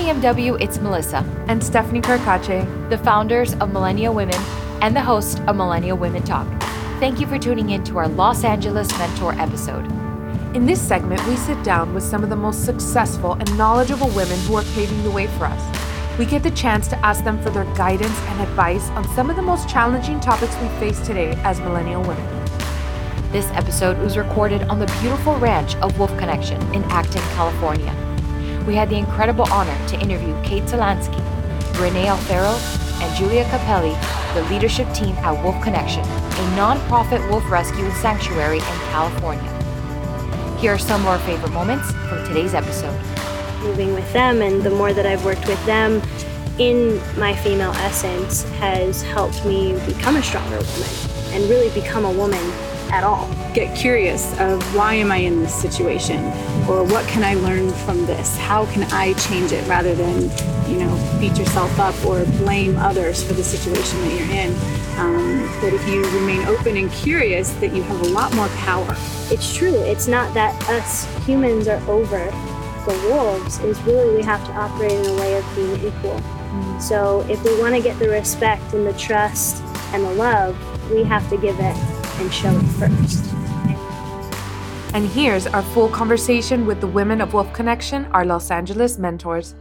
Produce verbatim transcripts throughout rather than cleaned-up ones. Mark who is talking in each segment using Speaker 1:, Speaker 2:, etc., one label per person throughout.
Speaker 1: M W, it's Melissa
Speaker 2: and Stephanie Carcache,
Speaker 1: the founders of Millennial Women and the host of Millennial Women Talk. Thank you for tuning in to our Los Angeles Mentor episode.
Speaker 2: In this segment, we sit down with some of the most successful and knowledgeable women who are paving the way for us. We get the chance to ask them for their guidance and advice on some of the most challenging topics we face today as millennial women.
Speaker 1: This episode was recorded on the beautiful ranch of Wolf Connection in Acton, California. We had the incredible honor to interview Kate Talansky, Renee Alfaro, and Julia Capelli, the leadership team at Wolf Connection, a non-profit wolf rescue and sanctuary in California. Here are some of our favorite moments from today's episode.
Speaker 3: Moving with them, and the more that I've worked with them in my female essence has helped me become a stronger woman and really become a woman at all.
Speaker 4: Get curious of why am I in this situation, or what can I learn from this? How can I change it, rather than, you know, beat yourself up or blame others for the situation that you're in. Um, but if you remain open and curious, that you have a lot more power.
Speaker 3: It's true. It's not that us humans are over the wolves. It's really we have to operate in a way of being equal. Mm-hmm. So if we want to get the respect and the trust and the love, we have to give it and show it first.
Speaker 2: And here's our full conversation with the women of Wolf Connection, our Los Angeles mentors.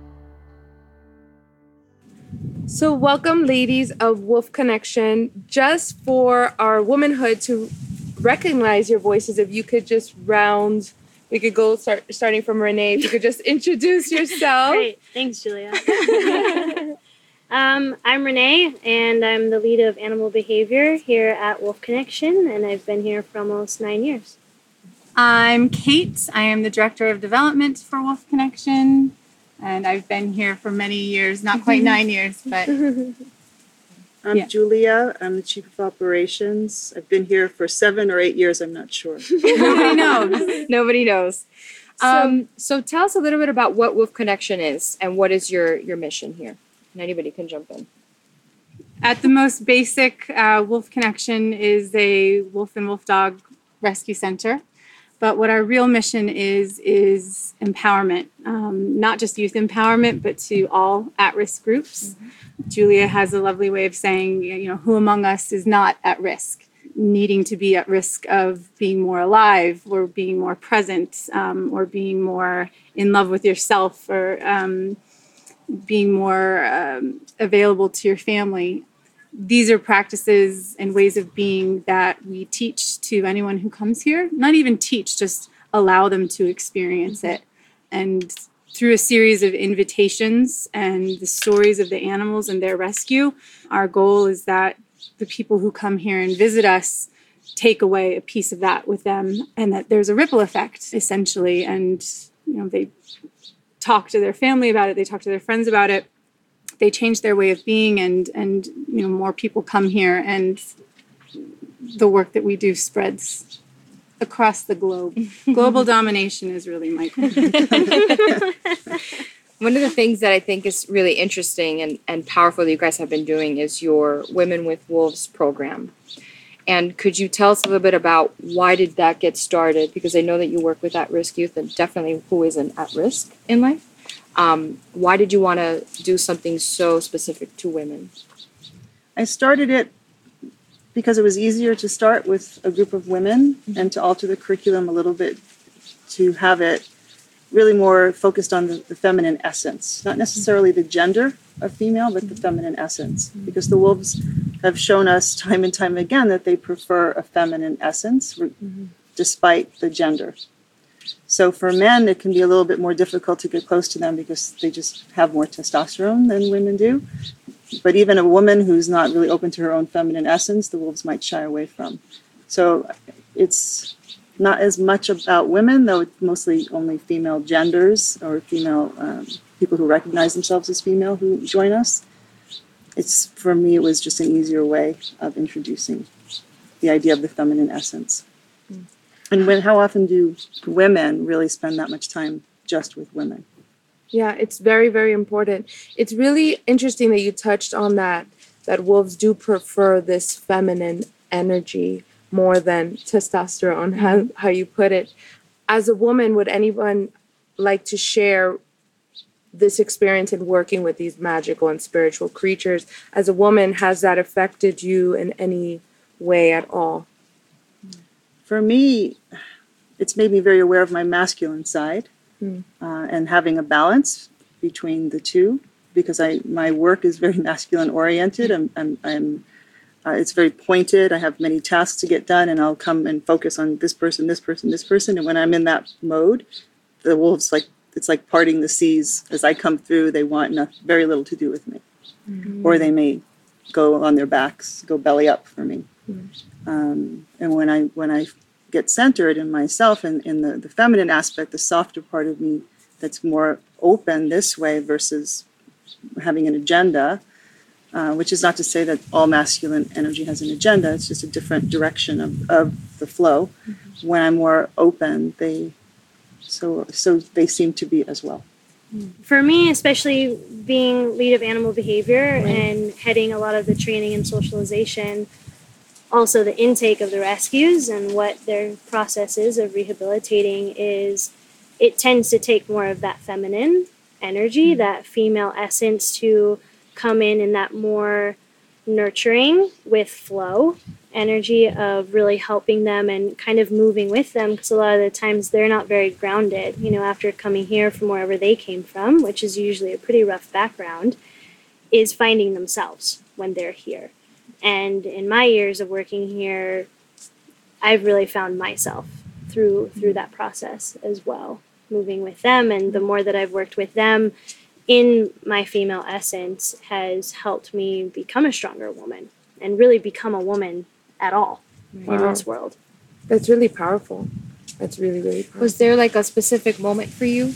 Speaker 2: So welcome, ladies of Wolf Connection. Just for our womanhood to recognize your voices, if you could just round, we could go start starting from Renee. If you could just introduce yourself.
Speaker 3: Great, thanks, Julia. Um, I'm Renee, and I'm the lead of animal behavior here at Wolf Connection, and I've been here for almost nine years.
Speaker 4: I'm Kate. I am the director of development for Wolf Connection, and I've been here for many years, not quite nine years, but...
Speaker 5: I'm
Speaker 4: yeah.
Speaker 5: Julia. I'm the chief of operations. I've been here for seven or eight years, I'm not sure.
Speaker 4: Nobody knows.
Speaker 1: Nobody knows. Um, so tell us a little bit about what Wolf Connection is and what is your, your mission here. And anybody can jump in.
Speaker 4: At the most basic, uh, Wolf Connection is a wolf and wolf dog rescue center. But what our real mission is, is empowerment, um, not just youth empowerment, but to all at-risk groups. Mm-hmm. Julia has a lovely way of saying, you know, who among us is not at risk, needing to be at risk of being more alive or being more present um, or being more in love with yourself or um, being more um, available to your family. These are practices and ways of being that we teach to anyone who comes here. Not even teach, just allow them to experience it. And through a series of invitations and the stories of the animals and their rescue, our goal is that the people who come here and visit us take away a piece of that with them, and that there's a ripple effect, essentially. And, you know, they talk to their family about it, they talk to their friends about it, they change their way of being, and, and you know, more people come here, and the work that we do spreads across the globe. Global domination is really my goal.
Speaker 1: One of the things that I think is really interesting and, and powerful that you guys have been doing is your Women with Wolves program. And could you tell us a little bit about why did that get started? Because I know that you work with at-risk youth and definitely who isn't at risk in life. Um, why did you want to do something so specific to women?
Speaker 5: I started it because it was easier to start with a group of women mm-hmm. and to alter the curriculum a little bit to have it really more focused on the, the feminine essence, not necessarily the gender of female, but the feminine essence. Because the wolves have shown us time and time again that they prefer a feminine essence mm-hmm. despite the gender. So for men, it can be a little bit more difficult to get close to them because they just have more testosterone than women do. But even a woman who's not really open to her own feminine essence, the wolves might shy away from. So it's not as much about women, though it's mostly only female genders or female um, people who recognize themselves as female who join us. It's, for me, it was just an easier way of introducing the idea of the feminine essence. Mm. And when, how often do women really spend that much time just with women?
Speaker 2: Yeah, it's very, very important. It's really interesting that you touched on that, that wolves do prefer this feminine energy more than testosterone, how, how you put it. As a woman, would anyone like to share this experience in working with these magical and spiritual creatures as a woman, has that affected you in any way at all?
Speaker 5: For me, it's made me very aware of my masculine side
Speaker 2: Mm.
Speaker 5: uh, and having a balance between the two, because I my work is very masculine oriented. I'm, I'm, I'm uh, it's very pointed. I have many tasks to get done, and I'll come and focus on this person, this person, this person. And when I'm in that mode, the wolves, like, it's like parting the seas. As I come through, they want nothing, very little to do with me,
Speaker 2: Mm.
Speaker 5: or they may go on their backs, go belly up for me.
Speaker 2: Mm.
Speaker 5: Um, and when I when I get centered in myself and in the, the feminine aspect, the softer part of me that's more open this way versus having an agenda, uh, which is not to say that all masculine energy has an agenda. It's just a different direction of, of the flow. Mm-hmm. When I'm more open, they so so they seem to be as well.
Speaker 3: For me, especially being lead of animal behavior
Speaker 2: Right.
Speaker 3: and heading a lot of the training and socialization, also the intake of the rescues and what their process is of rehabilitating is, it tends to take more of that feminine energy, mm-hmm. that female essence to come in in that more nurturing with flow energy of really helping them and kind of moving with them, because a lot of the times they're not very grounded, you know, after coming here from wherever they came from, which is usually a pretty rough background, is finding themselves when they're here. And in my years of working here, I've really found myself through through that process as well, moving with them. And the more that I've worked with them in my female essence has helped me become a stronger woman and really become a woman at all
Speaker 2: Wow.
Speaker 3: in this world.
Speaker 2: That's really powerful. That's really, really powerful.
Speaker 1: Was there like a specific moment for you?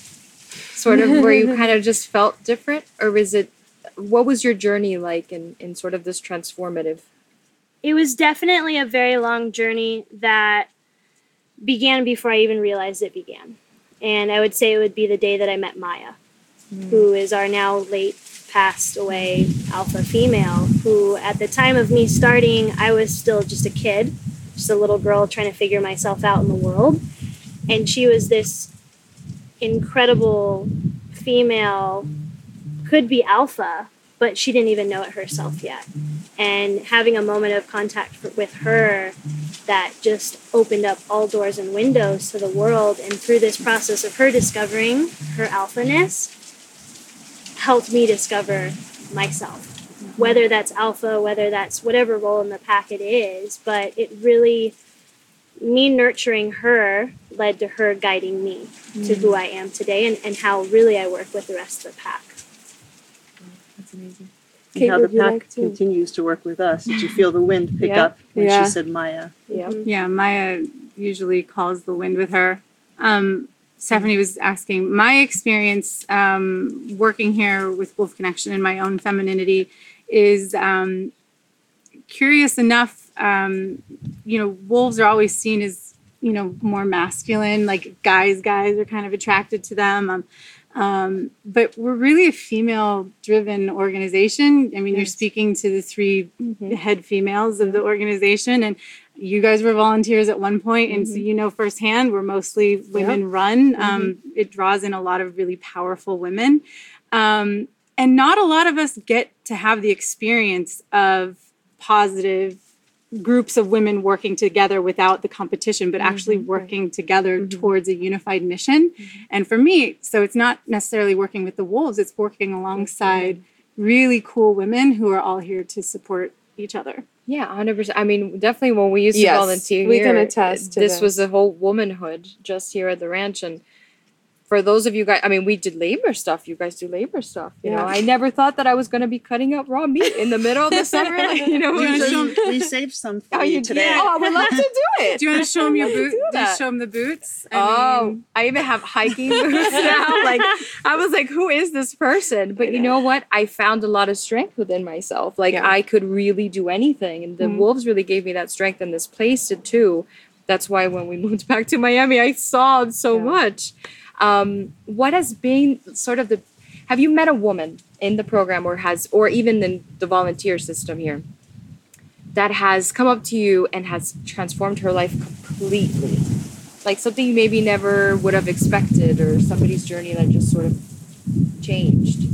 Speaker 1: Sort of where you kind of just felt different? Or was it, what was your journey like in, in sort of this transformative?
Speaker 3: It was definitely a very long journey that began before I even realized it began. And I would say it would be the day that I met Maya, mm. who is our now late passed away alpha female, who at the time of me starting, I was still just a kid, just a little girl trying to figure myself out in the world. And she was this incredible female, could be alpha, but she didn't even know it herself yet. And having a moment of contact for, with her that just opened up all doors and windows to the world. And through this process of her discovering her alphaness, helped me discover myself, whether that's alpha, whether that's whatever role in the pack it is. But it really, me nurturing her led to her guiding me mm. to who I am today, and, and how really I work with the rest of the pack.
Speaker 2: That's amazing.
Speaker 5: And
Speaker 2: Kate,
Speaker 5: how the
Speaker 2: would you
Speaker 5: pack
Speaker 2: like to-
Speaker 5: continues to work with us. Did you feel the wind pick
Speaker 2: Yeah.
Speaker 5: up when
Speaker 2: Yeah.
Speaker 5: she said Maya?
Speaker 2: Yeah.
Speaker 4: Yeah, Maya usually calls the wind with her. Um, Stephanie was asking, my experience um, working here with Wolf Connection and my own femininity is um, curious enough. Um, you know, wolves are always seen as, you know, more masculine, like guys, guys are kind of attracted to them. Um, um, but we're really a female-driven organization. I mean, yes. You're speaking to the three mm-hmm. head females of the organization, and you guys were volunteers at one point, and mm-hmm. so you know firsthand we're mostly women-run. Yep. Um, mm-hmm. It draws in a lot of really powerful women, um, and not a lot of us get to have the experience of positive groups of women working together without the competition, but actually mm-hmm. working together mm-hmm. towards a unified mission. Mm-hmm. And for me, so it's not necessarily working with the wolves, it's working alongside mm-hmm. really cool women who are all here to support each other.
Speaker 1: Yeah, one hundred percent. I mean, definitely when we used to
Speaker 2: yes,
Speaker 1: volunteer
Speaker 2: we
Speaker 1: here,
Speaker 2: can attest to
Speaker 1: this
Speaker 2: this.
Speaker 1: was the whole womanhood just here at the ranch. And for those of you guys, I mean, we did labor stuff. You guys do labor stuff. You
Speaker 2: Yeah.
Speaker 1: know, I never thought that I was going to be cutting up raw meat in the middle of the summer. Like, you know,
Speaker 5: We,
Speaker 1: we
Speaker 5: just- we saved some for
Speaker 1: Oh,
Speaker 5: you
Speaker 1: you
Speaker 5: today.
Speaker 1: did? Oh, I would love to do it.
Speaker 4: Do you want to show them your
Speaker 1: I'd love to
Speaker 4: boots?
Speaker 1: do
Speaker 4: Do you
Speaker 1: that.
Speaker 4: show them the boots? I
Speaker 1: oh,
Speaker 4: mean,
Speaker 1: I even have hiking boots now. Like, I was like, who is this person? But you know what? I found a lot of strength within myself. Like,
Speaker 2: Yeah.
Speaker 1: I could really do anything. And the
Speaker 2: Mhm.
Speaker 1: wolves really gave me that strength, and this place did too. That's why when we moved back to Miami, I saw so
Speaker 2: Yeah.
Speaker 1: much. Um, what has been sort of the, have you met a woman in the program or has, or even in the volunteer system here that has come up to you and has transformed her life completely? Like something you maybe never would have expected, or somebody's journey that just sort of changed.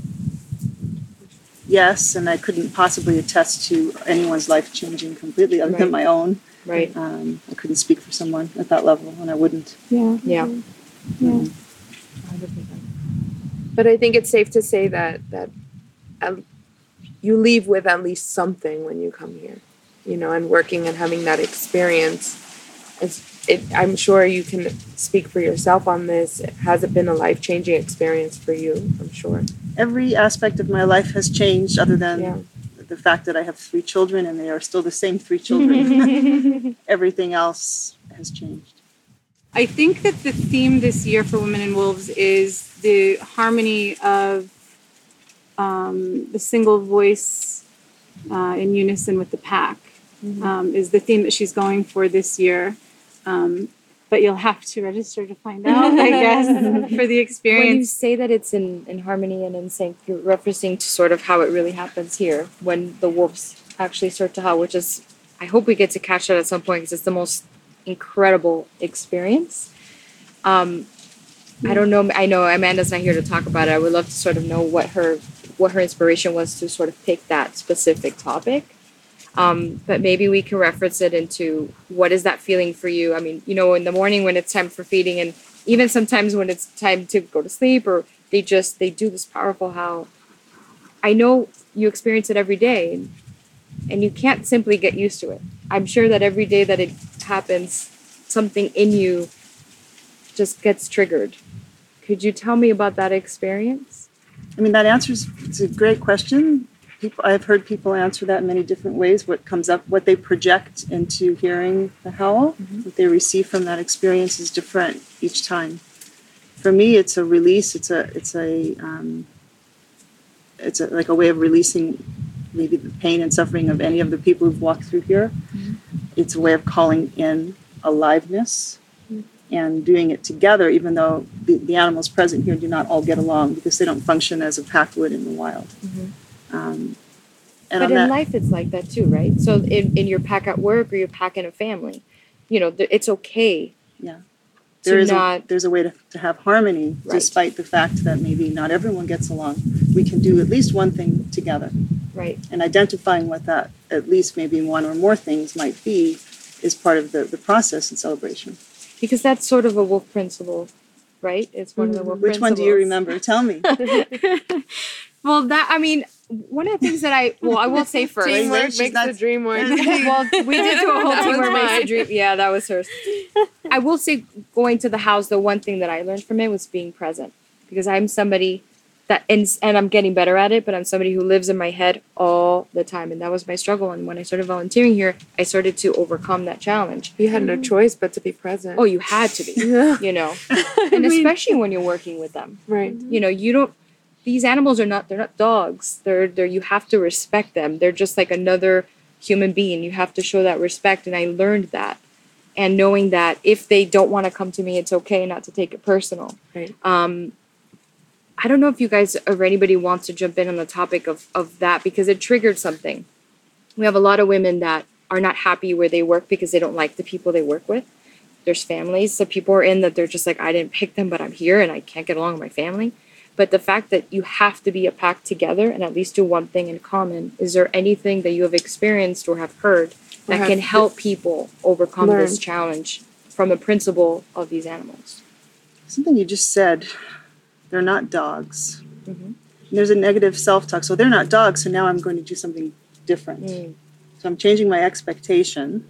Speaker 5: Yes, and I couldn't possibly attest to anyone's life changing completely other
Speaker 1: Right.
Speaker 5: than my own.
Speaker 1: Right.
Speaker 5: Um, I couldn't speak for someone at that level, and I wouldn't.
Speaker 4: Yeah.
Speaker 1: Yeah.
Speaker 4: Yeah.
Speaker 1: one hundred percent.
Speaker 2: But I think it's safe to say that that um, you leave with at least something when you come here, you know, and working and having that experience. It's, it, I'm sure you can speak for yourself on this. Has it been a life-changing experience for you? I'm sure.
Speaker 5: Every aspect of my life has changed, other than
Speaker 2: Yeah.
Speaker 5: the fact that I have three children and they are still the same three children. Everything else has changed.
Speaker 4: I think that the theme this year for Women in Wolves is the harmony of um, the single voice uh, in unison with the pack.
Speaker 2: Mm-hmm.
Speaker 4: Um, is the theme that she's going for this year. Um, but you'll have to register to find out, I guess, for the
Speaker 1: When you
Speaker 4: experience.
Speaker 1: say that it's in, in harmony and in sync, you're referencing to sort of how it really happens here when the wolves actually start to howl, which is, I hope we get to catch that at some point because it's the most incredible experience. Um, I don't know. I know Amanda's not here to talk about it. I would love to sort of know what her what her inspiration was to sort of pick that specific topic. Um, but maybe we can reference it into what is that feeling for you? I mean, you know, in the morning when it's time for feeding, and even sometimes when it's time to go to sleep, or they just they do this powerful howl. I know you experience it every day, and, and you can't simply get used to it. I'm sure that every day that it happens, something in you just gets triggered. Could you tell me about that experience?
Speaker 5: I mean, that answers, it's a great question. People, I've heard people answer that in many different ways. What comes up, what they project into hearing the howl, mm-hmm. what they receive from that experience is different each time. For me, it's a release. It's a, it's a, um, it's a, like a way of releasing maybe the pain and suffering of any of the people who've walked through here. Mm-hmm. It's a way of calling in aliveness mm-hmm. and doing it together, even though the, the animals present here do not all get along because they don't function as a pack would in the wild. Mm-hmm. Um, and
Speaker 1: but in
Speaker 5: that,
Speaker 1: life, it's like that too, right? So in, in your pack at work or your pack in a family, you know, th- it's okay.
Speaker 5: Yeah. There is
Speaker 1: not,
Speaker 5: a, there's a way to, to have harmony, right. Despite the fact that maybe not everyone gets along. We can do at least one thing together.
Speaker 1: Right.
Speaker 5: And identifying what that, at least maybe one or more things might be, is part of the, the process and celebration.
Speaker 1: Because that's sort of a wolf principle, right? It's one mm-hmm. of the wolf
Speaker 5: Which
Speaker 1: principles.
Speaker 5: Which one do you remember? Tell me.
Speaker 1: Well, that, I mean, one of the things that I, well, I will say first.
Speaker 2: Teamwork makes not, the dream work.
Speaker 1: Well, we did do a whole teamwork makes the dream. Yeah, that was hers. I will say going to the house, the one thing that I learned from it was being present. Because I'm somebody that, and, and I'm getting better at it, but I'm somebody who lives in my head all the time. And that was my struggle. And when I started volunteering here, I started to overcome that challenge.
Speaker 2: You had no choice but to be present.
Speaker 1: Oh, you had to be, you know. And especially when you're working with them.
Speaker 2: Right.
Speaker 1: You know, you don't, these animals are not, they're not dogs. They're, they're, you have to respect them. They're just like another human being. You have to show that respect. And I learned that. And knowing that if they don't want to come to me, it's okay not to take it personal.
Speaker 2: Right.
Speaker 1: Um, I don't know if you guys or anybody wants to jump in on the topic of, of that because it triggered something. We have a lot of women that are not happy where they work because they don't like the people they work with. There's families that people are in that they're just like, I didn't pick them, but I'm here and I can't get along with my family. But the fact that you have to be a pack together and at least do one thing in common, is there anything that you have experienced or have heard that have can help people overcome learned. this challenge from a principle of these animals?
Speaker 5: Something you just said, they're not dogs.
Speaker 1: Mm-hmm.
Speaker 5: There's a negative self-talk. So they're not dogs, so now I'm going to do something different. Mm. So I'm changing my expectation.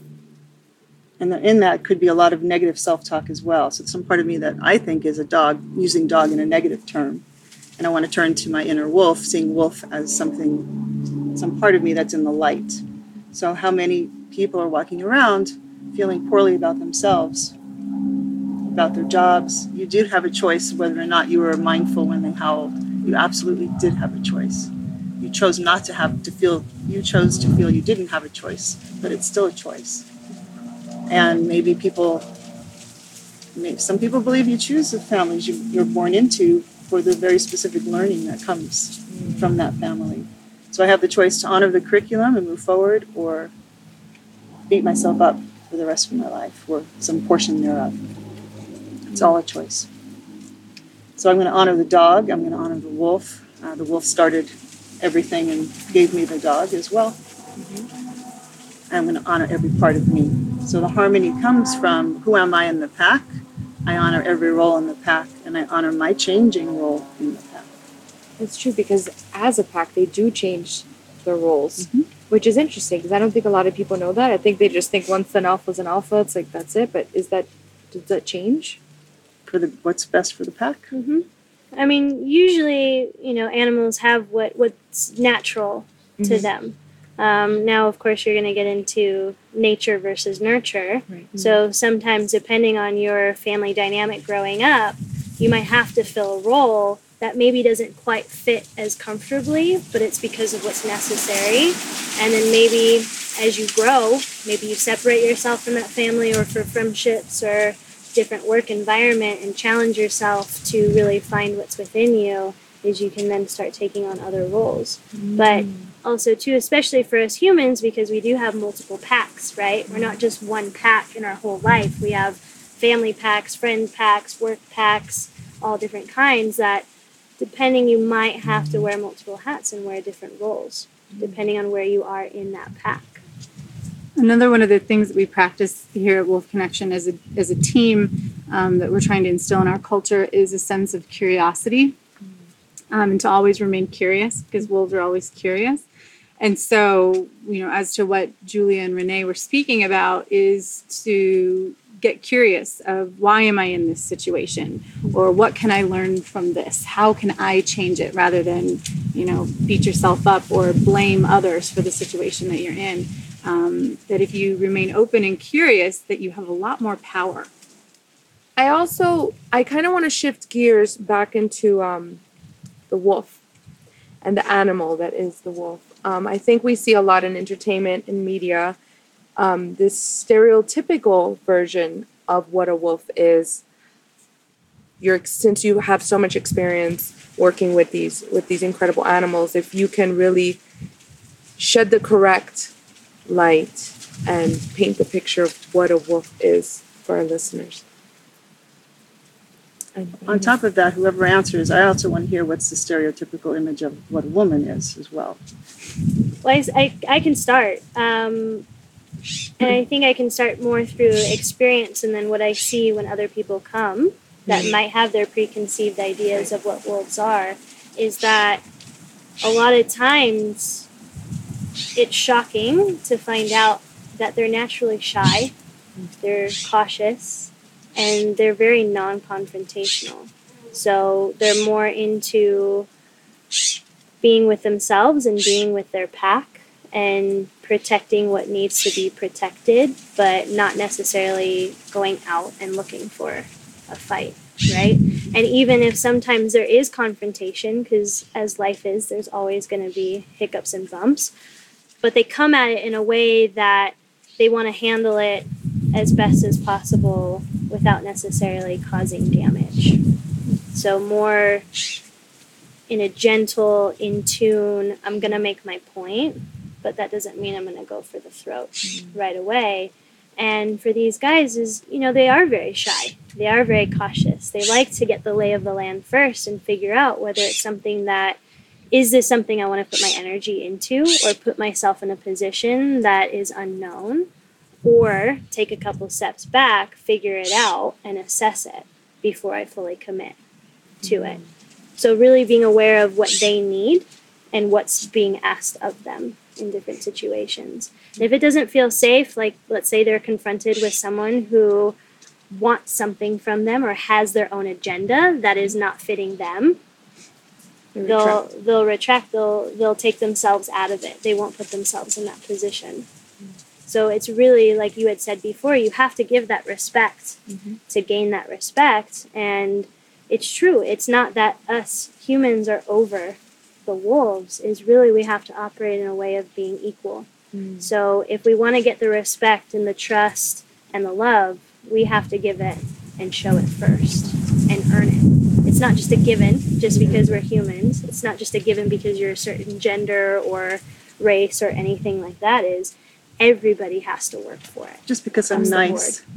Speaker 5: And in that could be a lot of negative self-talk as well. So some part of me that I think is a dog, using dog in a negative term. And I want to turn to my inner wolf, seeing wolf as something, some part of me that's in the light. So how many people are walking around feeling poorly about themselves, about their jobs? You did have a choice whether or not you were mindful when they howled. You absolutely did have a choice. You chose not to have to feel, you chose to feel you didn't have a choice, but it's still a choice. And maybe people, maybe some people believe you choose the families you, you're born into for the very specific learning that comes from that family. So I have the choice to honor the curriculum and move forward, or beat myself up for the rest of my life, or some portion thereof. It's all a choice. So I'm going to honor the dog. I'm going to honor the wolf. Uh, the wolf started everything and gave me the dog as well. Mm-hmm. I'm going to honor every part of me. So the harmony comes from who am I in the pack? I honor every role in the pack, and I honor my changing role in the pack.
Speaker 2: It's true, because as a pack, they do change their roles,
Speaker 5: Mm-hmm.
Speaker 2: which is interesting, because I don't think a lot of people know that. I think they just think once an alpha is an alpha, it's like, that's it. But is that, does that change?
Speaker 5: For the what's best for the pack?
Speaker 3: Mm-hmm. I mean, usually, you know, animals have what, what's natural to
Speaker 2: Mhm.
Speaker 3: them. Um, now, of course, you're going to get into nature versus nurture.
Speaker 2: Right.
Speaker 3: So sometimes, depending on your family dynamic growing up, you might have to fill a role that maybe doesn't quite fit as comfortably, but it's because of what's necessary. And then maybe as you grow, maybe you separate yourself from that family or for friendships or different work environment and challenge yourself to really find what's within you, is you can then start taking on other roles.
Speaker 2: Mm.
Speaker 3: But also, too, especially for us humans, because we do have multiple packs, right? We're not just one pack in our whole life. We have family packs, friend packs, work packs, all different kinds that, depending, you might have to wear multiple hats and wear different roles, depending on where you are in that pack.
Speaker 4: Another one of the things that we practice here at Wolf Connection as a, as a team um, that we're trying to instill in our culture is a sense of curiosity, um, and to always remain curious, because wolves are always curious. And so, you know, as to what Julia and Renee were speaking about, is to get curious of, why am I in this situation? Or what can I learn from this? How can I change it? Rather than, you know, beat yourself up or blame others for the situation that you're in. Um, that if you remain open and curious, that you have a lot more power.
Speaker 2: I also, I kind of want to shift gears back into um, the wolf and the animal that is the wolf. Um, I think we see a lot in entertainment and media, um, this stereotypical version of what a wolf is. You're, since you have so much experience working with these with these incredible animals, if you can really shed the correct light and paint the picture of what a wolf is for our listeners. And,
Speaker 5: On top of that, whoever answers, I also want to hear what's the stereotypical image of what a woman is as well.
Speaker 3: Well, I, I, I can start. Um, and I think I can start more through experience and then what I see when other people come that
Speaker 2: Mm.
Speaker 3: might have their preconceived ideas of what wolves are, is that a lot of times it's shocking to find out that they're naturally shy, they're cautious, and they're very non-confrontational. So they're more into being with themselves and being with their pack and protecting what needs to be protected, but not necessarily going out and looking for a fight, right? And even if sometimes there is confrontation, because as life is, there's always going to be hiccups and bumps, but they come at it in a way that they want to handle it as best as possible without necessarily causing damage. So more in a gentle, in tune, I'm going to make my point, but that doesn't mean I'm going to go for the throat mm-hmm. right away. And for these guys is, you know, they are very shy. They are very cautious. They like to get the lay of the land first and figure out whether it's something that, is this something I want to put my energy into or put myself in a position that is unknown, or take a couple steps back, figure it out, and assess it before I fully commit to mm-hmm. it. So really being aware of what they need and what's being asked of them in different situations. And if it doesn't feel safe, like let's say they're confronted with someone who wants something from them or has their own agenda that is not fitting them, they they'll retract. they'll retract, they'll they'll take themselves out of it. They won't put themselves in that position. Mm-hmm. So it's really, like you had said before, you have to give that respect mm-hmm. to gain that respect. And it's true. It's not that us humans are over the wolves. Is really we have to operate in a way of being equal. Mm. So if we want to get the respect and the trust and the love, we have to give it and show it first and earn it. It's not just a given just because we're humans. It's not just a given because you're a certain gender or race or anything like that. Is everybody has to work for it.
Speaker 5: Just because I'm nice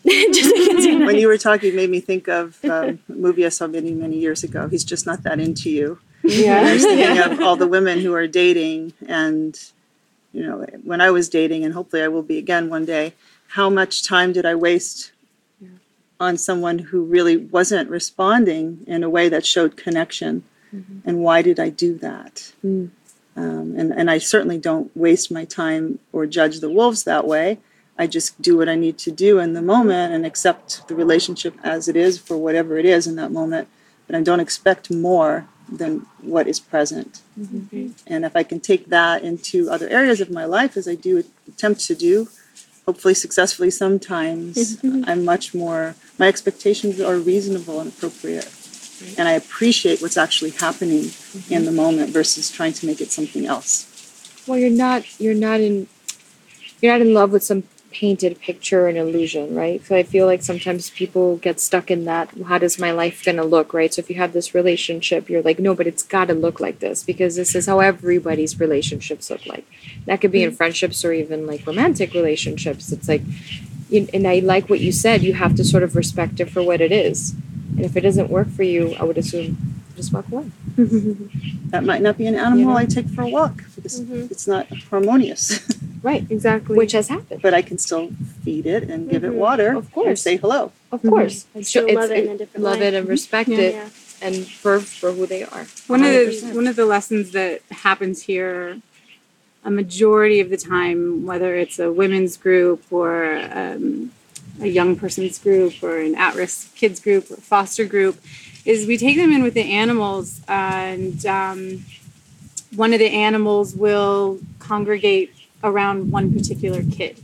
Speaker 3: Just because you're
Speaker 5: When you
Speaker 3: nice.
Speaker 5: were talking, it made me think of um, a movie I saw many, many years ago. He's Just Not That Into You. And I was thinking of all the women who are dating, and you know, when I was dating, and hopefully I will be again one day, how much time did I waste on someone who really wasn't responding in a way that showed connection? Mm-hmm. And why did I do that? Mm. Um, and, and I certainly don't waste my time or judge the wolves that way. I just do what I need to do in the moment and accept the relationship as it is for whatever it is in that moment. But I don't expect more than what is present. Mm-hmm. And if I can take that into other areas of my life, as I do attempt to do, hopefully successfully sometimes, mm-hmm. I'm much more, my expectations are reasonable and appropriate. Right. And I appreciate what's actually happening mm-hmm. in the moment versus trying to make it something else.
Speaker 1: Well, you're not, you're not in, you're not in love with some painted picture and illusion, right? So I feel like sometimes people get stuck in that, how does my life gonna look, right? So if you have this relationship, you're like, no, but it's gotta look like this because this is how everybody's relationships look like. That could be in friendships or even like romantic relationships. It's like, and I like what you said, you have to sort of respect it for what it is. And if it doesn't work for you, I would assume just walk away.
Speaker 5: That might not be an animal you know? I take for a walk because mm-hmm. it's not harmonious.
Speaker 2: Right, exactly.
Speaker 1: Which has happened.
Speaker 5: But I can still feed it and give mm-hmm. it water
Speaker 1: of course.
Speaker 5: and say hello.
Speaker 1: Of course.
Speaker 3: Mm-hmm. And still
Speaker 1: it's,
Speaker 3: love it
Speaker 1: it,
Speaker 3: in a different
Speaker 1: love
Speaker 3: way.
Speaker 1: it and respect
Speaker 3: yeah.
Speaker 1: it
Speaker 3: Yeah.
Speaker 1: and for for who they are.
Speaker 4: One one of the one of the lessons that happens here a majority of the time, whether it's a women's group or um, a young person's group or an at-risk kids group or foster group, is we take them in with the animals, and um, one of the animals will congregate around one particular kid.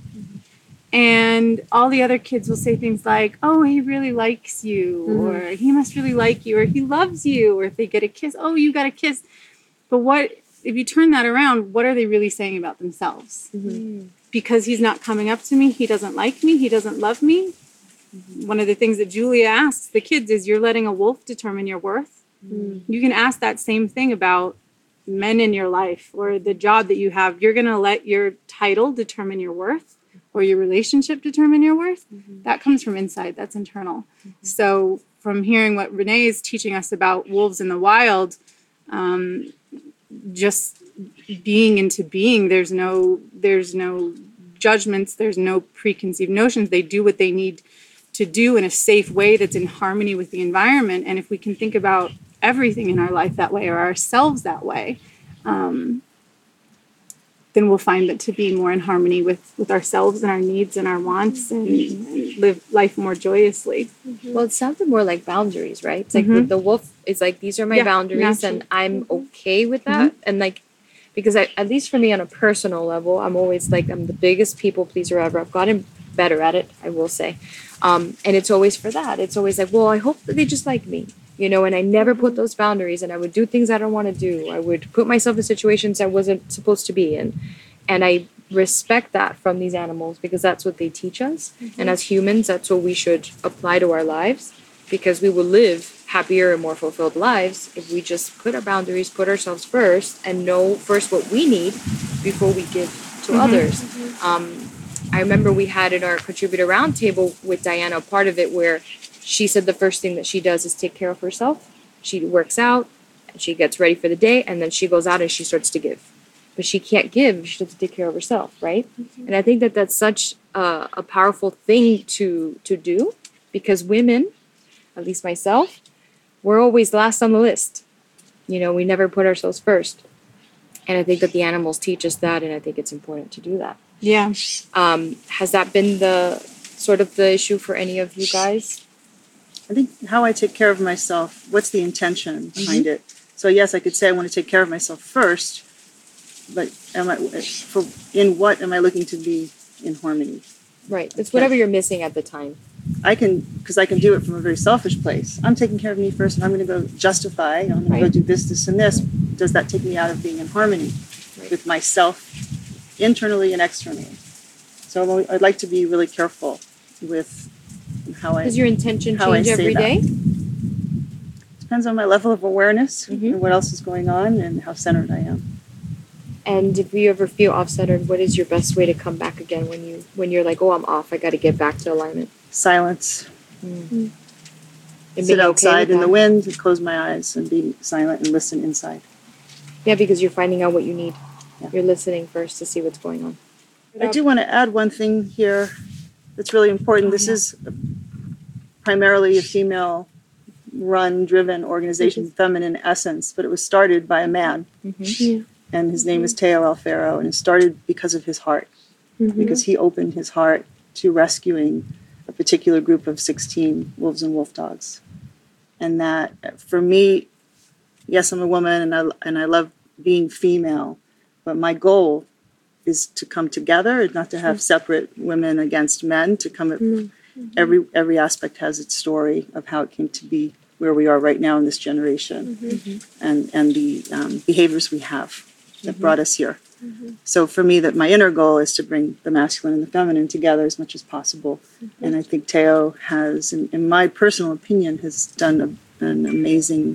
Speaker 4: And all the other kids will say things like, oh, he really likes you, mm-hmm. or he must really like you, or he loves you, or if they get a kiss, oh, you got a kiss. But what, if you turn that around, what are they really saying about themselves? Mm-hmm. Because he's not coming up to me, he doesn't like me, he doesn't love me. Mm-hmm. One of the things that Julia asks the kids is, you're letting a wolf determine your worth. Mm-hmm. You can ask that same thing about men in your life or the job that you have. You're going to let your title determine your worth, or your relationship determine your worth. Mm-hmm. That comes from inside. That's internal. Mm-hmm. So from hearing what Renee is teaching us about wolves in the wild, um, just being into being, there's no, there's no judgments. There's no preconceived notions. They do what they need to do in a safe way that's in harmony with the environment. And if we can think about everything in our life that way, or ourselves that way, um, then we'll find that to be more in harmony with, with ourselves and our needs and our wants, and, and live life more joyously.
Speaker 1: Mm-hmm. Well, it sounded more like boundaries, right? It's like mm-hmm. with the wolf, it's like, these are my yeah, boundaries naturally. And I'm mm-hmm. okay with that. Mm-hmm. And like, because I, at least for me on a personal level, I'm always like, I'm the biggest people pleaser ever. I've gotten better at it, I will say. Um, and it's always for that. It's always like, well, I hope that they just like me. You know, and I never put those boundaries, and I would do things I don't want to do. I would put myself in situations I wasn't supposed to be in. And I respect that from these animals because that's what they teach us. Mm-hmm. And as humans, that's what we should apply to our lives, because we will live happier and more fulfilled lives if we just put our boundaries, put ourselves first, and know first what we need before we give to mm-hmm. others. Mm-hmm. Um, I remember we had in our contributor roundtable with Diana, a part of it where she said the first thing that she does is take care of herself. She works out, and she gets ready for the day, and then she goes out and she starts to give. But she can't give, she doesn't take care of herself, right? Mm-hmm. And I think that that's such a, a powerful thing to to do, because women, at least myself, we're always last on the list. You know, we never put ourselves first. And I think that the animals teach us that, and I think it's important to do that.
Speaker 4: Yeah.
Speaker 1: Um, has that been the sort of the issue for any of you guys?
Speaker 5: I think how I take care of myself, what's the intention behind mm-hmm. it? So yes, I could say I want to take care of myself first, but am I, for, in what am I looking to be in harmony?
Speaker 1: Right. It's whatever you're missing at the time.
Speaker 5: I can, because I can do it from a very selfish place. I'm taking care of me first, and I'm going to go justify, I'm going right. to go do this, this, and this. Does that take me out of being in harmony right. with myself internally and externally? So I'd like to be really careful with how I...
Speaker 1: Does your intention change every day?
Speaker 5: Depends on my level of awareness mm-hmm. and what else is going on and how centered I am.
Speaker 1: And if you ever feel off-centered, what is your best way to come back again when you when you're like, oh, I'm off, I got to get back to alignment?
Speaker 5: silence.
Speaker 2: And
Speaker 5: Sit
Speaker 2: being okay
Speaker 5: outside
Speaker 2: with
Speaker 5: in the
Speaker 2: that.
Speaker 5: wind, and close my eyes and be silent and listen inside.
Speaker 2: Yeah, because you're finding out what you need.
Speaker 5: Yeah.
Speaker 2: You're listening first to see what's going on.
Speaker 5: I do want to add one thing here that's really important.
Speaker 2: Oh,
Speaker 5: this
Speaker 2: yeah.
Speaker 5: is primarily a female run driven organization,
Speaker 2: Mm-hmm.
Speaker 5: feminine essence, but it was started by a man,
Speaker 2: Yeah.
Speaker 5: and his name is Teo Alfaro, and it started because of his heart,
Speaker 2: Mhm.
Speaker 5: because he opened his heart to rescuing a particular group of sixteen wolves and wolf dogs. And that, for me, yes, I'm a woman, and I, and I love being female, but my goal is to come together, not to have separate women against men, to come at every every aspect has its story of how it came to be where we are right now in this generation, and and the um, behaviors we have that brought us here. So for me, that my inner goal is to bring the masculine and the feminine together as much as possible. And I think Teo has, in, in my personal opinion, has done a, an amazing,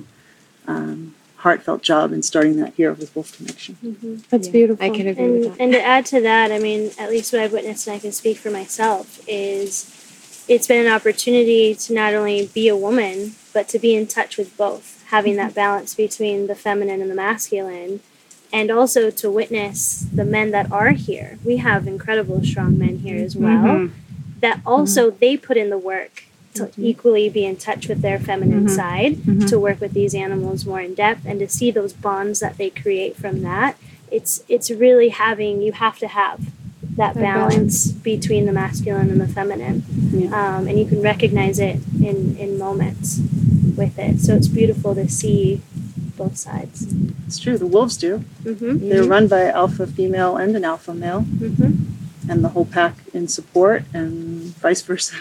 Speaker 5: um, heartfelt job in starting that here with Wolf Connection.
Speaker 2: That's beautiful. I can agree
Speaker 3: And,
Speaker 2: with that.
Speaker 3: and to add to that, I mean, at least what I've witnessed, and I can speak for myself, is it's been an opportunity to not only be a woman, but to be in touch with both, having that balance between the feminine and the masculine, and also to witness the men that are here. We have incredible strong men here as well,
Speaker 4: Mhm.
Speaker 3: that also they put in the work to equally be in touch with their feminine side, to work with these animals more in depth, and to see those bonds that they create from that. It's it's really having, you have to have that
Speaker 2: That
Speaker 3: balance between the masculine and the feminine.
Speaker 4: Yeah.
Speaker 3: Um, and you can recognize it in, in moments with it. So it's beautiful to see both sides.
Speaker 5: It's true, the wolves do.
Speaker 3: Mm-hmm.
Speaker 5: They're run by an alpha female and an alpha male,
Speaker 3: Mm-hmm.
Speaker 5: and the whole pack in support, and vice versa.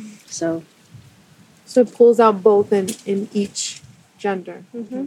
Speaker 5: So
Speaker 2: So it pulls out both in, in each gender.
Speaker 3: Mm-hmm.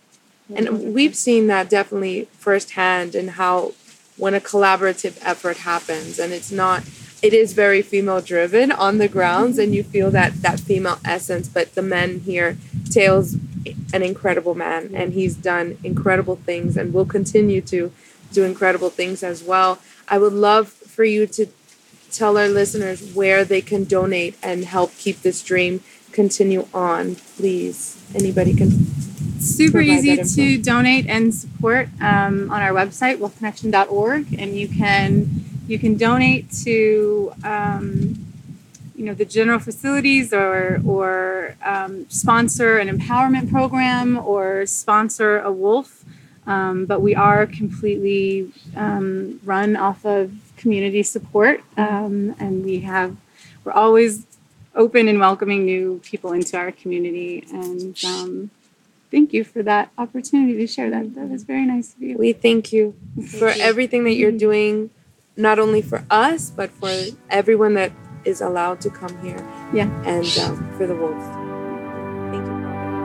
Speaker 2: And we've seen that definitely firsthand in how when a collaborative effort happens and it's not, it is very female driven on the grounds and you feel that, that female essence, but the men here, Teo's an incredible man and he's done incredible things and will continue to do incredible things as well. I would love for you to tell our listeners where they can donate and help keep this dream continue on, please. Anybody can.
Speaker 4: Super
Speaker 2: provide
Speaker 4: easy
Speaker 2: that
Speaker 4: to
Speaker 2: info.
Speaker 4: donate and support um, on our website, wolf connection dot org, and you can you can donate to um, you know the general facilities, or or um, sponsor an empowerment program, or sponsor a wolf. Um, but we are completely um, run off of community support, um, and we have we're always open and welcoming new people into our community. And um, thank you for that opportunity to share that. That was very nice of you.
Speaker 2: We thank you for everything that you're doing, not only for us, but for everyone that is allowed to come here.
Speaker 4: Yeah.
Speaker 2: And um, for the wolves. Thank you.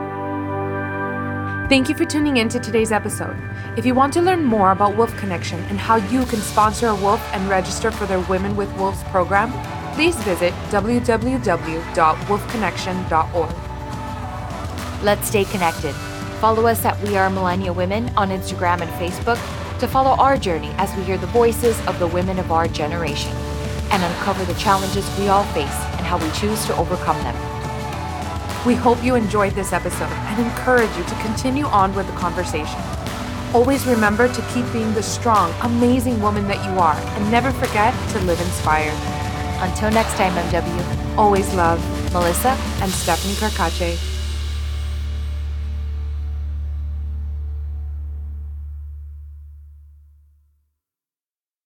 Speaker 2: Thank you for tuning in to today's episode. If you want to learn more about Wolf Connection and how you can sponsor a wolf and register for their Women with Wolves program, please visit w w w dot wolf connection dot org.
Speaker 1: Let's stay connected. Follow us at We Are Millennia Women on Instagram and Facebook to follow our journey as we hear the voices of the women of our generation and uncover the challenges we all face and how we choose to overcome them. We hope you enjoyed this episode and encourage you to continue on with the conversation. Always remember to keep being the strong, amazing woman that you are, and never forget to live inspired. Until next time, M W,
Speaker 2: Always love, Melissa and Stephanie Carcache.